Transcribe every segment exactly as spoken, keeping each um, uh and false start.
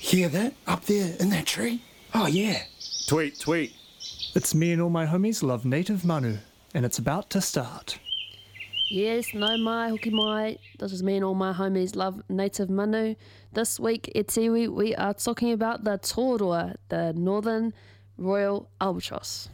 Hear that? Up there in that tree? Oh, yeah. Tweet, tweet. It's me and all my homies love native manu, and it's about to start. Yes, no mai, hoki mai. This is me and all my homies love native manu. This week, e tiwi, we are talking about the tōroa, the Northern Royal Albatross.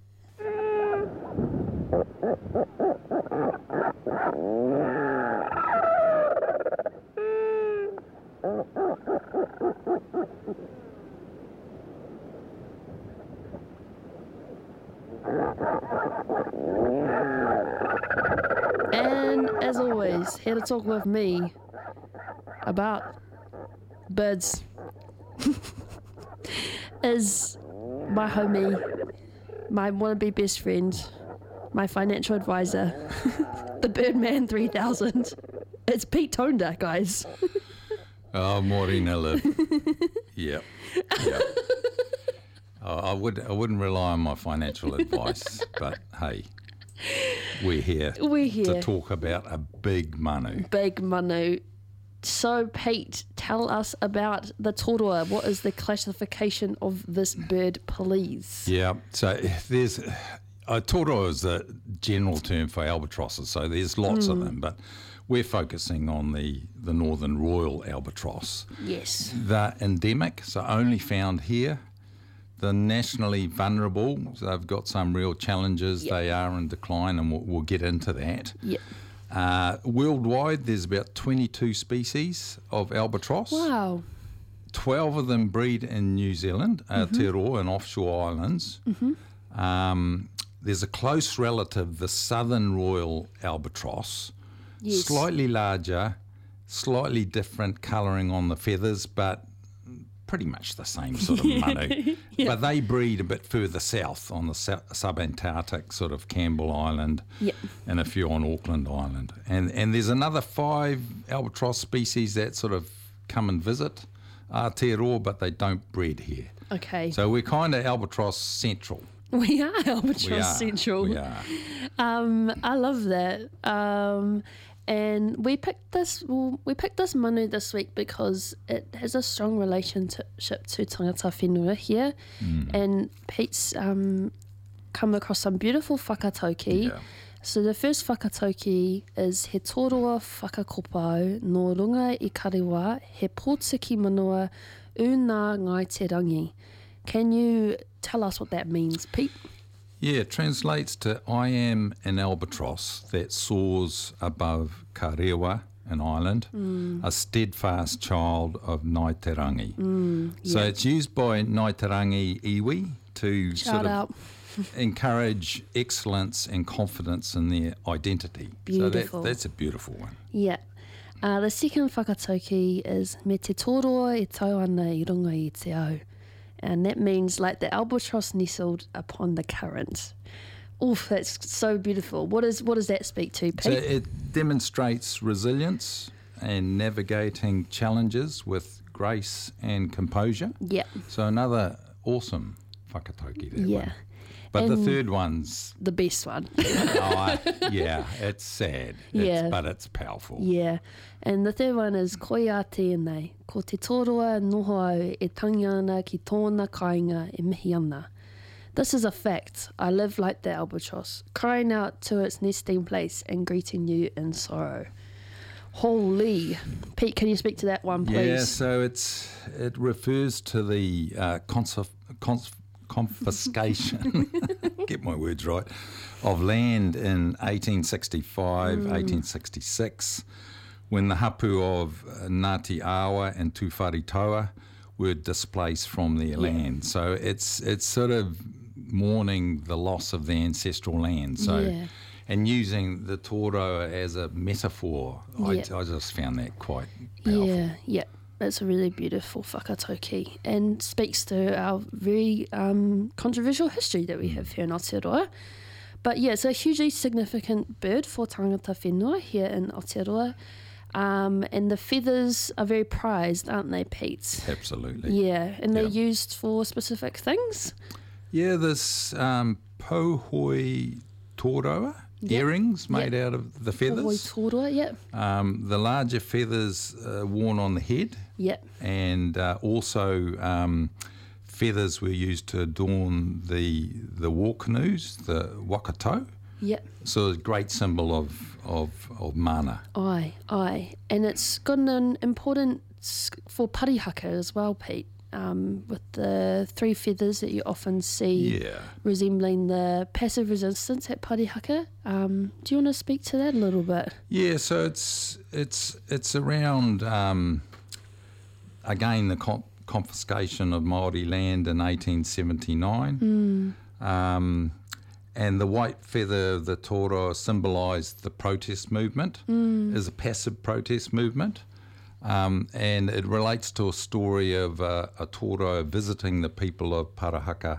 And as always, here to talk with me about birds is my homie, my wannabe best friend, my financial advisor, the Birdman three thousand. It's Pete Tonda, guys. Oh, Morena live. Yep. Yep. Uh, I would I wouldn't rely on my financial advice, but hey, we're here. We're here to talk about a big manu. Big manu. So, Pete, tell us about the tōroa. What is the classification of this bird, please? Yeah. So there's a tōroa is a general term for albatrosses. So there's lots mm. of them, but we're focusing on the, the Northern Royal Albatross. Yes. They're endemic, so only found here. They're nationally vulnerable, so they've got some real challenges. Yep. They are in decline, and we'll, we'll get into that. Yep. Uh, worldwide, there's about twenty-two species of albatross. Wow. twelve of them breed in New Zealand, Aotearoa mm-hmm. and offshore islands. Mm-hmm. Um, there's a close relative, the Southern Royal Albatross. Yes. Slightly larger, slightly different colouring on the feathers, but pretty much the same sort of manu. Yeah. But they breed a bit further south on the su- subantarctic sort of Campbell Island, yep. and a few on Auckland Island. And and there's another five albatross species that sort of come and visit Aotearoa, but they don't breed here. Okay. So we're kind of albatross central. We are albatross we are. central. We are. Um, I love that. Um, And we picked this. Well, we picked this manu this week because it has a strong relationship to tangata whenua here, mm. and Pete's um, come across some beautiful whakatauki. Yeah. So the first whakatauki is he tōroa whakakopau no runga i karewa he pōtiki manua u nā ngai te rangi. Can you tell us what that means, Pete? Yeah, it translates to I am an albatross that soars above Karewa, an island, mm. a steadfast child of Ngāi Te Rangi. Mm, yeah. So it's used by Ngāi Te Rangi iwi to Shout sort of out. encourage excellence and confidence in their identity. Beautiful. So that, that's a beautiful one. Yeah. Uh, the second whakatauki is me te tōroa e tau ana I runga I te au. And that means like the albatross nestled upon the current. Oof, that's so beautiful. What is what does that speak to, Pete? So it demonstrates resilience and navigating challenges with grace and composure. Yeah. So another awesome whakatauki there. Yeah. One. But and the third one's... the best one. oh, I, yeah, it's sad, it's, yeah. but it's powerful. Yeah. And the third one is koi a tēnei, ko te tōroa noho au e tangi ana ki tōna kāinga e mihi ana. This is a fact. I live like the albatross, crying out to its nesting place and greeting you in sorrow. Holy. Pete, can you speak to that one, please? Yeah, so it's it refers to the uh, consif- cons- confiscation, get my words right, of land in eighteen sixty-five, mm. eighteen sixty-six, when the hapu of Ngāti Awa and Tūwharetoa were displaced from their yeah. land. So it's it's sort of mourning the loss of the ancestral land. So, yeah. and using the tōroa as a metaphor, yeah. I, I just found that quite powerful. Yeah, yeah. It's a really beautiful whakatauki and speaks to our very um, controversial history that we have here in Aotearoa. But yeah, it's a hugely significant bird for tangata whenua here in Aotearoa. Um, and the feathers are very prized, aren't they, Pete? Absolutely. Yeah, and they're yeah. used for specific things? Yeah, this um, Pauhoi tōroa earrings made out of the Hoi feathers. tōrua, yep. Um, the larger feathers uh, worn on the head, Yep. and uh, also um, feathers were used to adorn the the war canoes, the wakato. Yep. So it's a great symbol of, of, of mana. Aye, aye. And it's got an importance for parihaka as well, Pete, um, with the three feathers that you often see Yeah. resembling the passive resistance at parihaka. Um, do you want to speak to that a little bit? Yeah, so it's it's it's around um, again the con- confiscation of Māori land in eighteen seventy-nine, mm. um, and the white feather of the toro symbolised the protest movement, mm. is a passive protest movement, um, and it relates to a story of uh, a toro visiting the people of Parahaka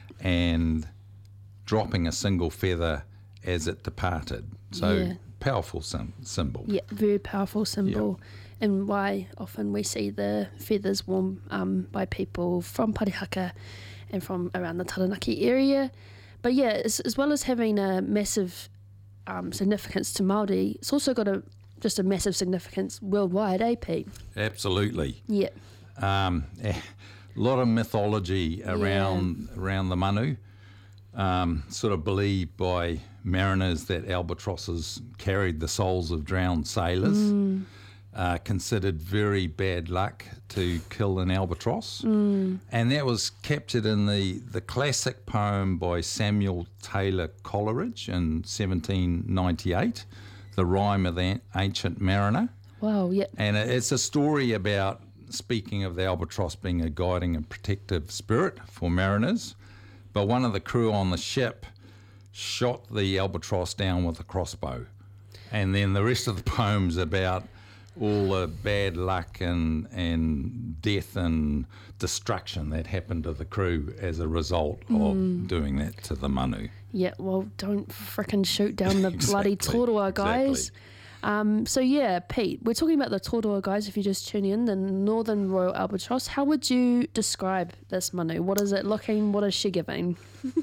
and dropping a single feather as it departed. So Yeah. powerful sim- symbol. Yeah, very powerful symbol. And why often we see the feathers worn um, by people from Parihaka and from around the Taranaki area. But yeah, as, as well as having a massive um, significance to Māori, it's also got a just a massive significance worldwide, eh, Pete? Absolutely. Yeah. Um, a lot of mythology around around the manu. Um, sort of believed by mariners that albatrosses carried the souls of drowned sailors. Mm. Uh, considered very bad luck to kill an albatross. Mm. And that was captured in the, the classic poem by Samuel Taylor Coleridge in seventeen ninety-eight, The Rime of the Ancient Mariner. Wow, yeah. And it's a story about, speaking of the albatross being a guiding and protective spirit for mariners, but one of the crew on the ship shot the albatross down with a crossbow. And then the rest of the poem's about all the bad luck and and death and destruction that happened to the crew as a result Mm. of doing that to the manu. Yeah, well, don't frickin' shoot down the bloody Exactly, tōrua, guys. exactly. Um, so yeah, Pete, we're talking about the tōrua, guys, if you just tune in, the Northern Royal Albatross. How would you describe this manu? What is it looking? What is she giving?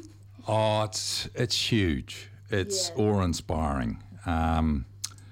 Oh, it's it's huge. It's Yeah. awe-inspiring. Um,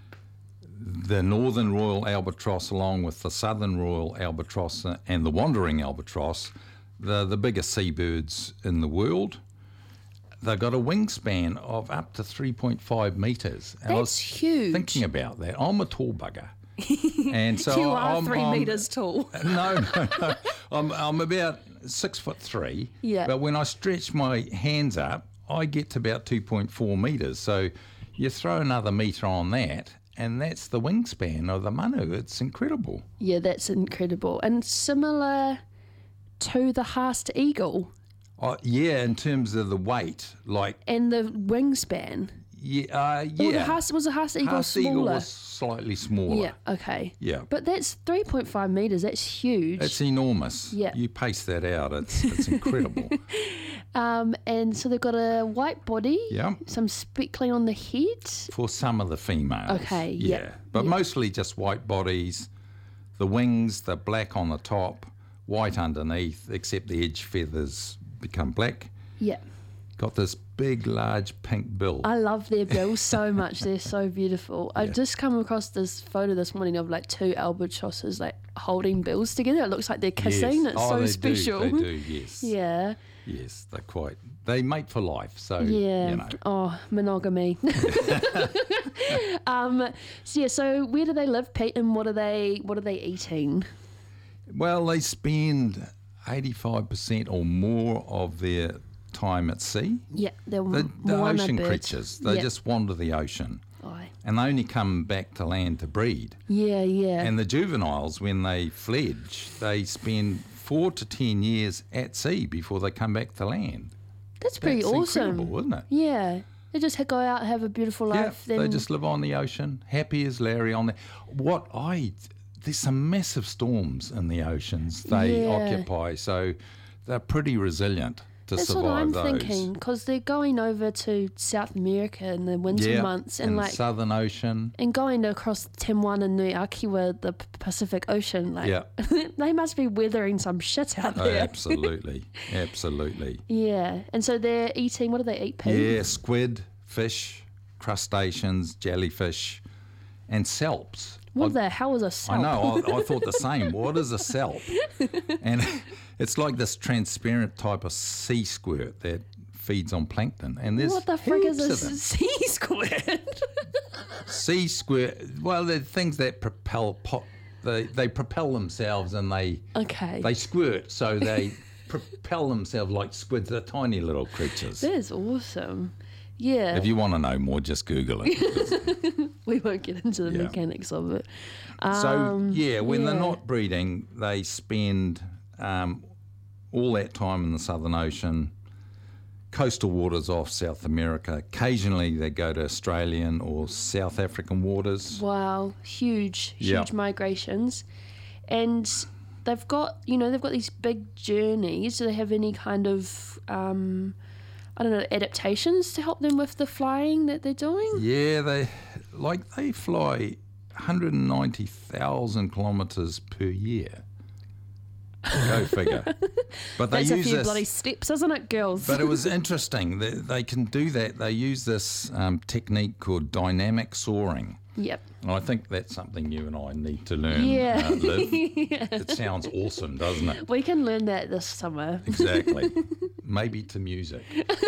the Northern Royal Albatross, along with the Southern Royal Albatross and the Wandering Albatross, the the biggest seabirds in the world. They've got a wingspan of up to three point five metres. And I That's was huge. thinking about that. I'm a tall bugger. And so you are I'm, 3 I'm, metres tall. No, no, no. I'm, I'm about six foot three. Yeah. But when I stretch my hands up, I get to about two point four metres. So you throw another metre on that, and that's the wingspan of the manu. It's incredible. Yeah, that's incredible. And similar to the Haast eagle Oh, yeah, in terms of the weight, like, and the wingspan. yeah, uh, yeah. Or the Haast, was the Haast eagle Haast smaller? eagle was slightly smaller. Yeah, okay. Yeah. But that's three point five metres. That's huge. It's enormous. Yeah. You pace that out, it's it's incredible. Um, and so they've got a white body, Yeah. some speckling on the head. For some of the females. Okay, Yeah. yeah, But yeah. mostly just white bodies. The wings, they're black on the top, white underneath, except the edge feathers become black. Yeah. Got this big, large pink bill. I love their bills so much. They're so beautiful. I Yeah. just come across this photo this morning of like two albatrosses like holding bills together. It looks like they're kissing. Yes. It's oh, so they special. Do, they do, yes. Yeah. Yes, they're quite, they mate for life, so, Yeah. you know. Oh, monogamy. um, so yeah, so where do they live, Pete, and what are they what are they eating? Well, they spend eighty-five percent or more of their time at sea. Yeah, they're The, the moana ocean birds. creatures, they yeah. just wander the ocean. Aye. And they only come back to land to breed. Yeah, yeah. And the juveniles, when they fledge, they spend four to ten years at sea before they come back to land. That's pretty That's awesome. incredible, isn't it? Yeah. They just ha- go out, have a beautiful life. Yeah, then they just live on the ocean, happy as Larry on there. What I, there's some massive storms in the oceans they Yeah. occupy, so they're pretty resilient to That's survive what I'm those. thinking, because they're going over to South America in the winter Yeah, months and in like Southern Ocean. and going across Taiwan and Nui Akiwa, the P- Pacific Ocean. Like, Yeah. they must be weathering some shit out Oh, there. absolutely, absolutely. Yeah, and so they're eating. What do they eat? Poo. Yeah, squid, fish, crustaceans, jellyfish, and salps. What I- the hell is a salp? I know, I, I thought the same. What is a salp? And it's like this transparent type of sea squirt that feeds on plankton. And there's What the frick is a heaps of them. sea squirt? Sea squirt, well, they're things that propel, po- they, they propel themselves and they Okay. they squirt, so they propel themselves like squids. They're tiny little creatures. That is awesome. Yeah. If you want to know more, just Google it. We won't get into the Yeah. mechanics of it. So, Um, yeah, when they're yeah. not breeding, they spend um, all that time in the Southern Ocean, coastal waters off South America. Occasionally they go to Australian or South African waters. Wow, huge, huge Yeah. migrations. And they've got, you know, they've got these big journeys. Do they have any kind of, um, I don't know, adaptations to help them with the flying that they're doing? Yeah, they like they fly one hundred ninety thousand kilometres per year. Go figure. But they That's a use few this. bloody steps, isn't it, girls? But it was interesting. They, they can do that. They use this um, technique called dynamic soaring. Yep. And I think that's something you and I need to learn. Yeah. Uh, Liv. It sounds awesome, doesn't it? We can learn that this summer. Exactly. Maybe to music.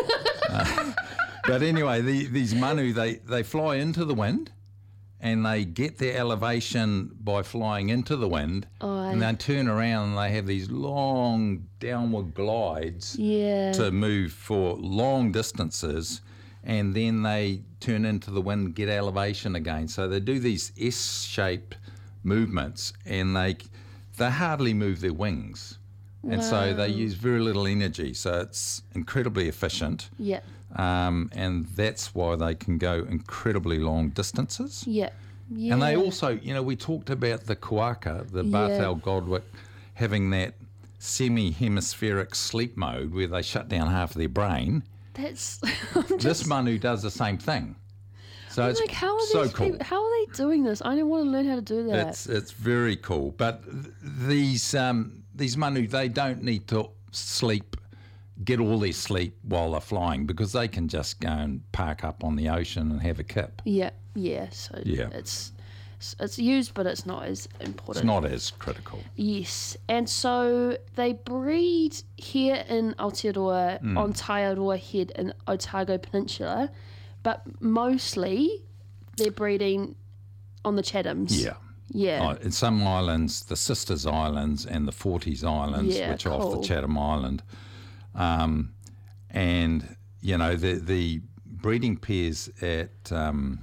Uh, but anyway, the, these manu, they, they fly into the wind and they get their elevation by flying into the wind. Oh, and they turn around and they have these long downward glides Yeah. to move for long distances. And then they turn into the wind, get elevation again. So they do these S-shaped movements, and they they hardly move their wings, and so they use very little energy. So it's incredibly efficient, Yep. um, and that's why they can go incredibly long distances. Yep. Yeah. And they also, you know, we talked about the quokka, the Barthel Godwit, having that semi-hemispheric sleep mode where they shut down half of their brain. That's. I'm just, This manu does the same thing. So it's like, how are so these cool. people, how are they doing this? I don't want to learn how to do that. It's it's very cool. But th- these um, these manu, they don't need to sleep, get all their sleep while they're flying, because they can just go and park up on the ocean and have a kip. Yeah, yeah. So Yeah. it's it's used, but it's not as important. It's not as critical. Yes, and so they breed here in Aotearoa, Hmm. on Taiaroa Head in Otago Peninsula, but mostly they're breeding on the Chathams. Yeah. Yeah. Oh, in some islands, the Sisters Islands and the Forties Islands, Yeah, which are off cool. the Chatham Island. Um, and, you know, the, the breeding pairs at um,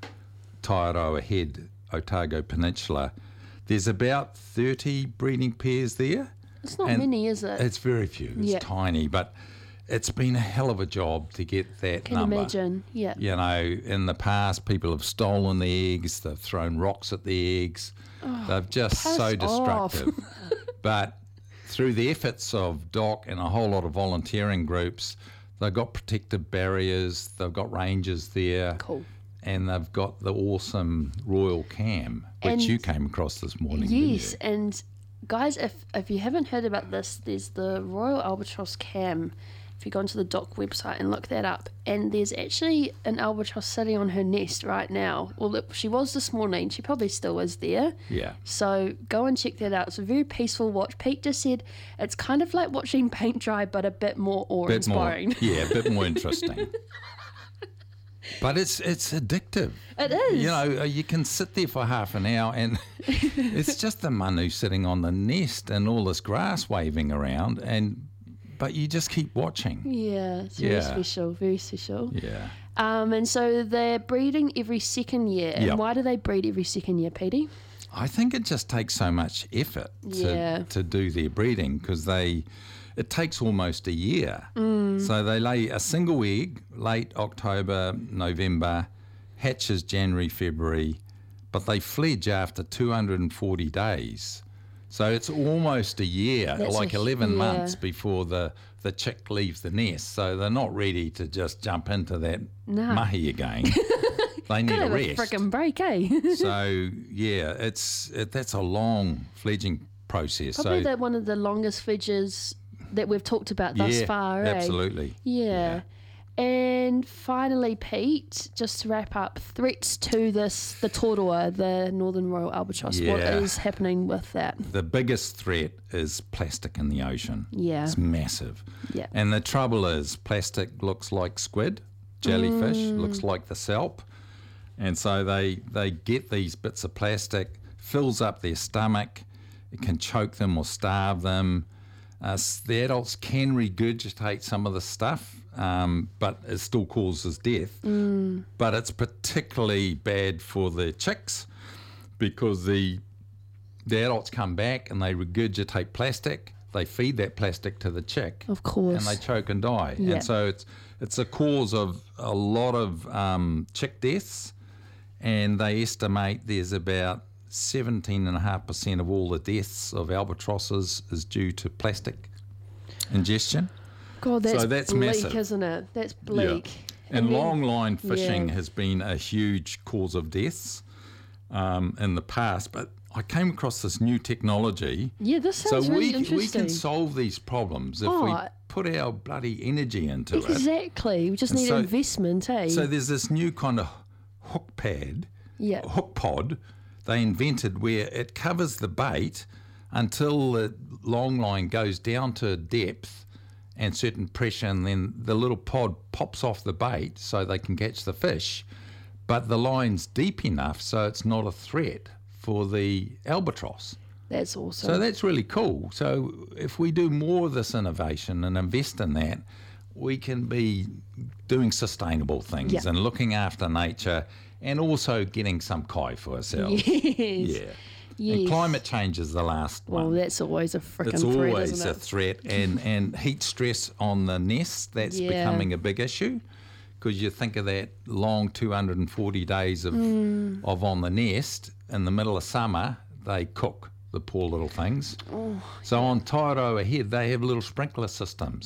Taiaroa Head, Otago Peninsula, there's about thirty breeding pairs there. It's not and many, is it? It's very few. It's Yeah. tiny, but it's been a hell of a job to get that Can number. imagine. Yeah. You know, in the past, people have stolen the eggs, they've thrown rocks at the eggs. They've just piss so off. destructive. But through the efforts of D O C and a whole lot of volunteering groups, they've got protective barriers, they've got rangers there. Cool. And they've got the awesome Royal Cam, which And- you came across this morning. didn't Yes, you? and guys, if if you haven't heard about this, there's the Royal Albatross Cam. If you go onto the D O C website and look that up, and there's actually an albatross sitting on her nest right now. Well, it- she was this morning. She probably still is there. Yeah. So go and check that out. It's a very peaceful watch. Pete just said it's kind of like watching paint dry, but a bit more Bit more, awe-inspiring. yeah, a bit more interesting. But it's it's addictive. It is. You know, uh, you can sit there for half an hour and it's just the manu sitting on the nest and all this grass waving around, and but you just keep watching. Yeah, it's very Yeah. special, very special. Yeah. Um, and so they're breeding every second year. And Yep. why do they breed every second year, Petey? I think it just takes so much effort to, Yeah. to do their breeding, because they it takes almost a year. Mm. So they lay a single egg late October, November, hatches January, February, but they fledge after two hundred forty days. So it's almost a year, That's like a- eleven yeah. months before the, the chick leaves the nest. So they're not ready to just jump into that No. mahi again. They need Kind a of a rest. freaking break, eh? So yeah, it's it, that's a long fledging process. Probably so the, one of the longest fledges that we've talked about thus yeah, far, eh? absolutely. Yeah. And finally, Pete, just to wrap up, threats to this, the toroa, the Northern Royal Albatross. What Yeah. is happening with that? The biggest threat is plastic in the ocean. Yeah. It's massive. Yeah. And the trouble is plastic looks like squid, jellyfish, Mm. looks like the kelp. And so they, they get these bits of plastic, fills up their stomach, it can choke them or starve them. Uh, s- the adults can regurgitate some of the stuff, um, but it still causes death. Mm. But it's particularly bad for the chicks because the the adults come back and they regurgitate plastic. They feed that plastic to the chick, Of course. and they choke and die. Yeah. And so it's it's a cause of a lot of um, chick deaths, and they estimate there's about seventeen point five percent of all the deaths of albatrosses is due to plastic ingestion. God, that's, so that's bleak, massive. isn't it? That's bleak. And then- long line fishing yeah. has been a huge cause of deaths um, in the past, but I came across this new technology. Yeah, this So sounds really we, we interesting. can solve these problems if we Oh, put our bloody energy into it. Exactly. We just And need so- investment, eh? So there's this new kind of hook pad, yeah. hook pod they invented where it covers the bait until the long line goes down to depth and certain pressure, and then the little pod pops off the bait so they can catch the fish. But the line's deep enough so it's not a threat for the albatross. That's awesome. So that's really cool. So if we do more of this innovation and invest in that, we can be doing sustainable things Yeah. and looking after nature and also getting some kai for ourselves. yes. Yeah. Yes. And climate change is the last Well, one. that's always a freaking It's threat, always isn't a it? threat. And, and heat stress on the nest, that's Yeah. becoming a big issue. Because you think of that long two hundred forty days of, Mm. of on the nest, in the middle of summer, they cook, the poor little things. Oh, so on Tairoa Head, they have little sprinkler systems.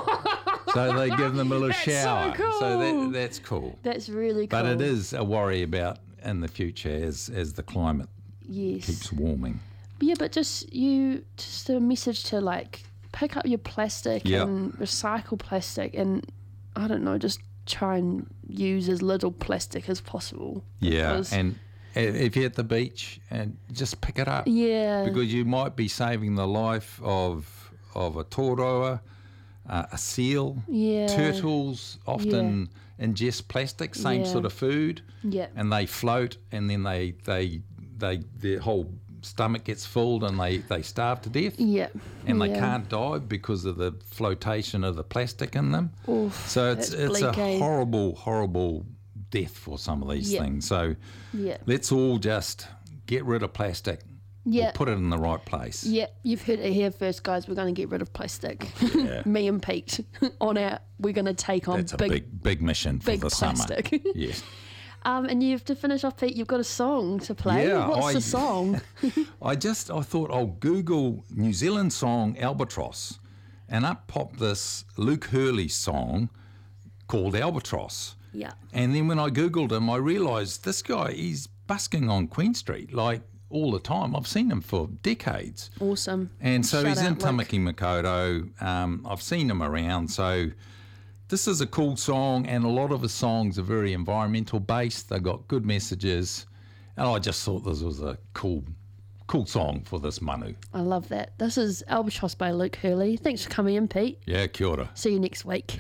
So they give them a little That's so shower. cool. that, that's cool. That's really cool. But it is a worry about in the future as, as the climate Yes. keeps warming. Yeah, but just you, just a message to like pick up your plastic Yep. and recycle plastic, and I don't know, just try and use as little plastic as possible. Yeah, because- and i- if you're at the beach, and just pick it up. yeah, Because you might be saving the life of of a toroa, uh, a seal, yeah, turtles often ingest plastic, same Yeah. sort of food, yeah, and they float, and then they they they their whole stomach gets filled, and they they starve to death, yeah, and they yeah. can't die because of the flotation of the plastic in them. Oof, So it's that's it's bleak, a eh? horrible horrible death for some of these Yeah. things. So Yeah, let's all just get rid of plastic. yeah. Or put it in the right place. Yeah, you've heard it here first, guys. We're going to get rid of plastic. Yeah. Me and Pete on our. We're going to take on That's a big, big, big mission for big the plastic. summer. Yes. um, and you've to finish off, Pete. You've got a song to play. Yeah, What's I- the song? I just I thought I'll Google New Zealand song Albatross, and up popped this Luke Hurley song called Albatross. Yeah. And then when I Googled him, I realised this guy, he's busking on Queen Street like all the time. I've seen him for decades. Awesome. And so Shout he's in out, Luke. Tamaki Makaurau. Um, I've seen him around. So this is a cool song, and a lot of his songs are very environmental based. They've got good messages. And I just thought this was a cool, cool song for this manu. I love that. This is Albatross by Luke Hurley. Thanks for coming in, Pete. Yeah, kia ora. See you next week.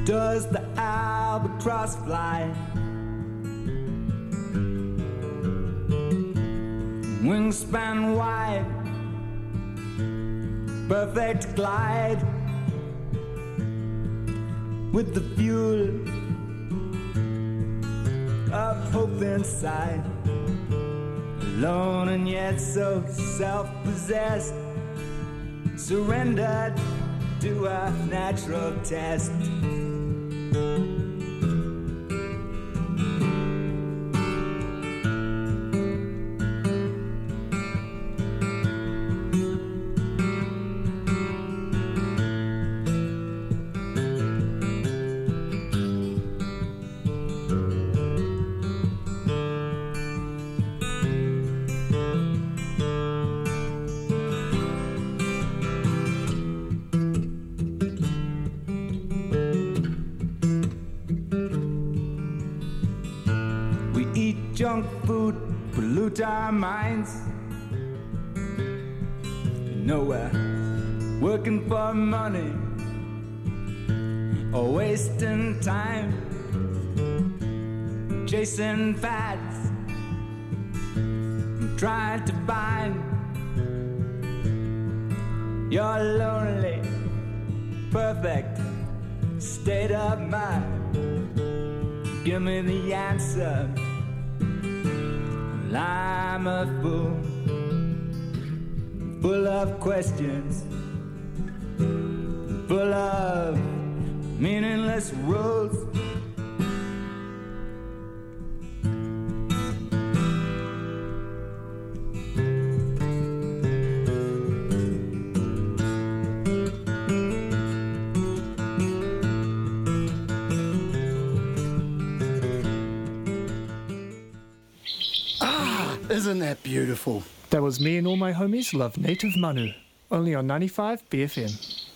does the albatross fly? Wingspan wide, perfect glide, with the fuel of hope inside. Alone and yet so self-possessed, surrendered to a natural test. Junk food pollute our minds. Nowhere working for money or wasting time, chasing fads, trying to find your lonely, perfect state of mind. Give me the answer. I'm a fool, full of questions, full of meaningless rules. Isn't that beautiful? That was me and all my homies love native Manu, only on ninety-five B F M.